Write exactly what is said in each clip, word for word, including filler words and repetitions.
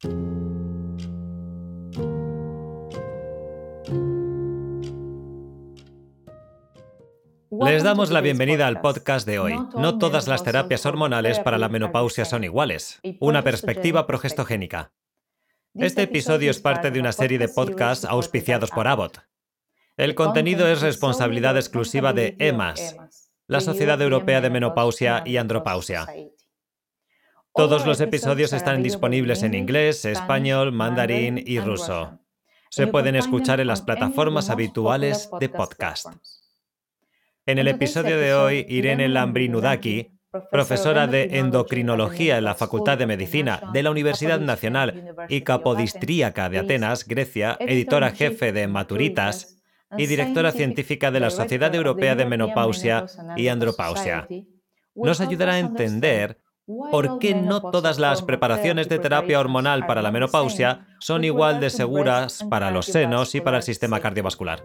Les damos la bienvenida al podcast de hoy. No todas las terapias hormonales para la menopausia son iguales. Una perspectiva progestogénica. Este episodio es parte de una serie de podcasts auspiciados por Abbott. El contenido es responsabilidad exclusiva de E M A S, la Sociedad Europea de Menopausia y Andropausia. Todos los episodios están disponibles en inglés, español, mandarín y ruso. Se pueden escuchar en las plataformas habituales de podcast. En el episodio de hoy, Irene Lambrinudaki, profesora de endocrinología en la Facultad de Medicina de la Universidad Nacional y Capodistríaca de Atenas, Grecia, editora jefe de Maturitas y directora científica de la Sociedad Europea de Menopausia y Andropausia, nos ayudará a entender por qué no todas las preparaciones de terapia hormonal para la menopausia son igual de seguras para los senos y para el sistema cardiovascular.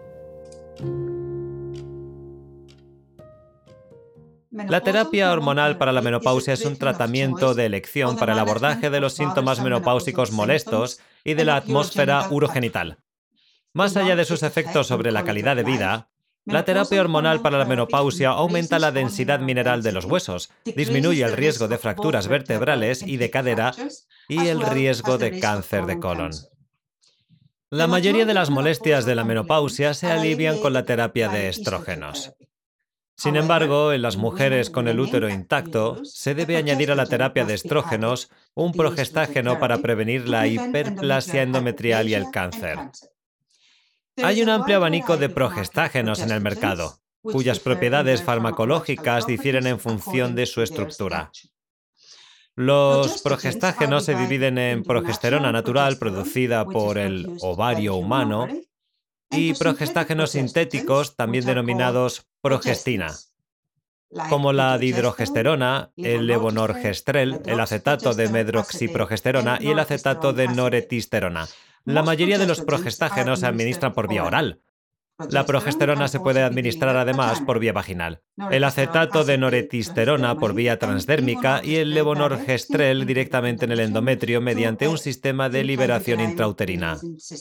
La terapia hormonal para la menopausia es un tratamiento de elección para el abordaje de los síntomas menopáusicos molestos y de la atmósfera urogenital. Más allá de sus efectos sobre la calidad de vida, la terapia hormonal para la menopausia aumenta la densidad mineral de los huesos, disminuye el riesgo de fracturas vertebrales y de cadera y el riesgo de cáncer de colon. La mayoría de las molestias de la menopausia se alivian con la terapia de estrógenos. Sin embargo, en las mujeres con el útero intacto, se debe añadir a la terapia de estrógenos un progestágeno para prevenir la hiperplasia endometrial y el cáncer. Hay un amplio abanico de progestágenos en el mercado, cuyas propiedades farmacológicas difieren en función de su estructura. Los progestágenos se dividen en progesterona natural producida por el ovario humano y progestágenos sintéticos, también denominados progestina, como la dihidrogesterona, el levonorgestrel, el acetato de medroxiprogesterona y el acetato de noretisterona. La mayoría de los progestágenos se administran por vía oral. La progesterona se puede administrar además por vía vaginal, el acetato de noretisterona por vía transdérmica y el levonorgestrel directamente en el endometrio mediante un sistema de liberación intrauterina.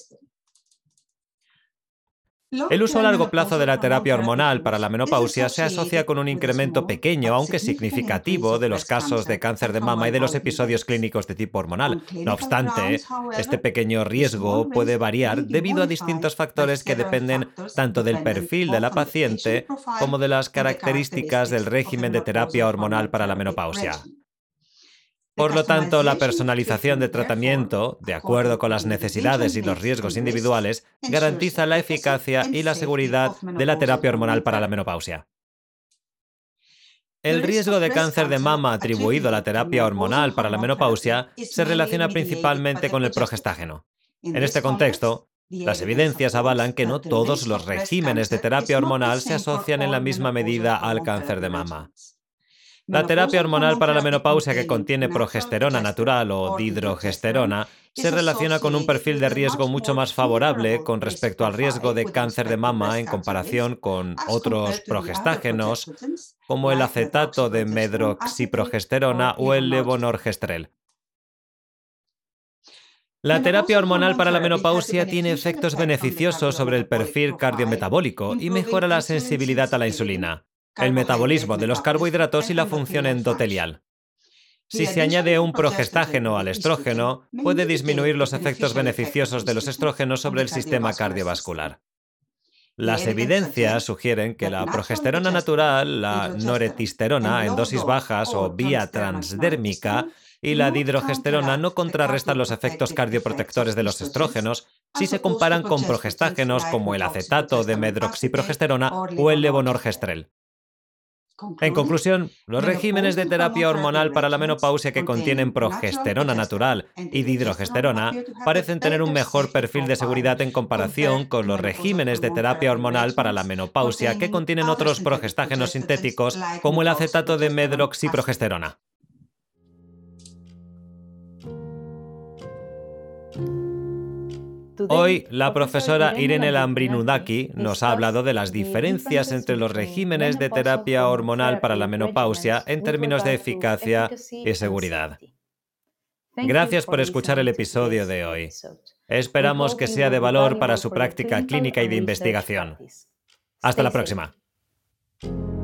El uso a largo plazo de la terapia hormonal para la menopausia se asocia con un incremento pequeño, aunque significativo, de los casos de cáncer de mama y de los episodios clínicos de tipo hormonal. No obstante, este pequeño riesgo puede variar debido a distintos factores que dependen tanto del perfil de la paciente como de las características del régimen de terapia hormonal para la menopausia. Por lo tanto, la personalización de tratamiento, de acuerdo con las necesidades y los riesgos individuales, garantiza la eficacia y la seguridad de la terapia hormonal para la menopausia. El riesgo de cáncer de mama atribuido a la terapia hormonal para la menopausia se relaciona principalmente con el progestágeno. En este contexto, las evidencias avalan que no todos los regímenes de terapia hormonal se asocian en la misma medida al cáncer de mama. La terapia hormonal para la menopausia que contiene progesterona natural o dihidrogesterona se relaciona con un perfil de riesgo mucho más favorable con respecto al riesgo de cáncer de mama en comparación con otros progestágenos como el acetato de medroxiprogesterona o el levonorgestrel. La terapia hormonal para la menopausia tiene efectos beneficiosos sobre el perfil cardiometabólico y mejora la sensibilidad a la insulina, el metabolismo de los carbohidratos y la función endotelial. Si se añade un progestágeno al estrógeno, puede disminuir los efectos beneficiosos de los estrógenos sobre el sistema cardiovascular. Las evidencias sugieren que la progesterona natural, la noretisterona en dosis bajas o vía transdérmica y la dihidrogesterona no contrarrestan los efectos cardioprotectores de los estrógenos si se comparan con progestágenos como el acetato de medroxiprogesterona o el levonorgestrel. En conclusión, los regímenes de terapia hormonal para la menopausia que contienen progesterona natural y dihidrogesterona parecen tener un mejor perfil de seguridad en comparación con los regímenes de terapia hormonal para la menopausia que contienen otros progestágenos sintéticos como el acetato de medroxiprogesterona. Hoy, la profesora Irene Lambrinudaki nos ha hablado de las diferencias entre los regímenes de terapia hormonal para la menopausia en términos de eficacia y seguridad. Gracias por escuchar el episodio de hoy. Esperamos que sea de valor para su práctica clínica y de investigación. Hasta la próxima.